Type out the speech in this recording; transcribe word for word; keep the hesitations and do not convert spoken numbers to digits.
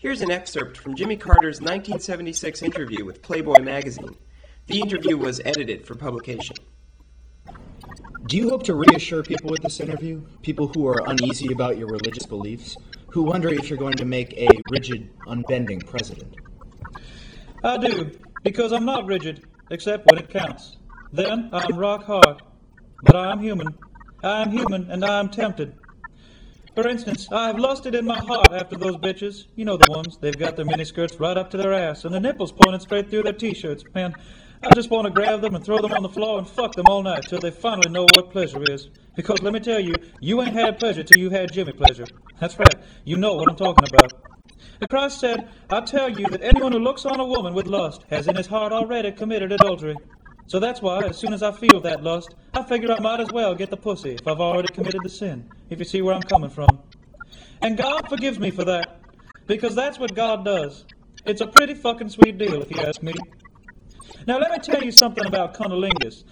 Here's an excerpt from Jimmy Carter's nineteen seventy-six interview with Playboy magazine. The interview was edited for publication. Do you hope to reassure people with this interview? People who are uneasy about your religious beliefs? Who wonder if you're going to make a rigid, unbending president? I do, because I'm not rigid, except when it counts. Then I'm rock hard. But I am human. I am human, and I am tempted. For instance, I have lusted in my heart after those bitches. You know the ones. They've got their miniskirts right up to their ass, and the nipples pointed straight through their t-shirts. Man, I just want to grab them and throw them on the floor and fuck them all night till they finally know what pleasure is. Because let me tell you, you ain't had pleasure till you had Jimmy pleasure. That's right. You know what I'm talking about. And Christ said, I tell you that anyone who looks on a woman with lust has in his heart already committed adultery. So that's why, as soon as I feel that lust, I figure I might as well get the pussy if I've already committed the sin, if you see where I'm coming from. And God forgives me for that, because that's what God does. It's a pretty fucking sweet deal, if you ask me. Now let me tell you something about cunnilingus.